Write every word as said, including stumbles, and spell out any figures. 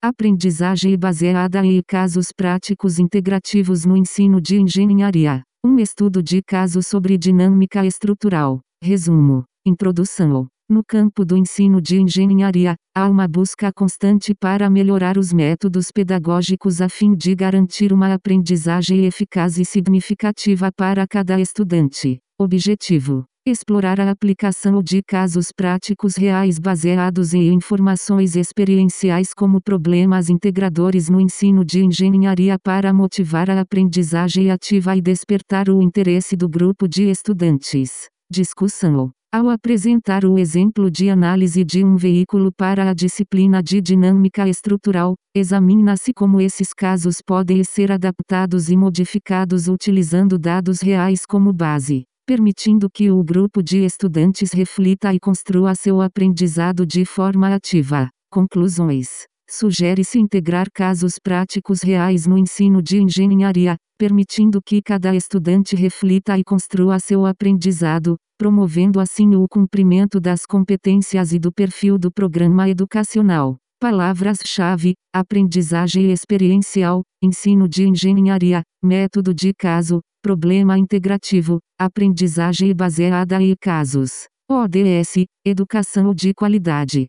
Aprendizagem baseada em casos práticos integrativos no ensino de engenharia. Um estudo de caso sobre dinâmica estrutural. Resumo. Introdução. No campo do ensino de engenharia, há uma busca constante para melhorar os métodos pedagógicos a fim de garantir uma aprendizagem eficaz e significativa para cada estudante. Objetivo: explorar a aplicação de casos práticos reais baseados em informações experienciais como problemas integradores no ensino de engenharia para motivar a aprendizagem ativa e despertar o interesse do grupo de estudantes. Discussão. Ao apresentar o exemplo de análise de um veículo para a disciplina de dinâmica estrutural, examina-se como esses casos podem ser adaptados e modificados utilizando dados reais como base, permitindo que o grupo de estudantes reflita e construa seu aprendizado de forma ativa. Conclusões. Sugere-se integrar casos práticos reais no ensino de engenharia, permitindo que cada estudante reflita e construa seu aprendizado, promovendo assim o cumprimento das competências e do perfil do programa educacional. Palavras-chave: aprendizagem experiencial, ensino de engenharia, método de caso, problema integrativo, aprendizagem baseada em casos. O D S, educação de qualidade.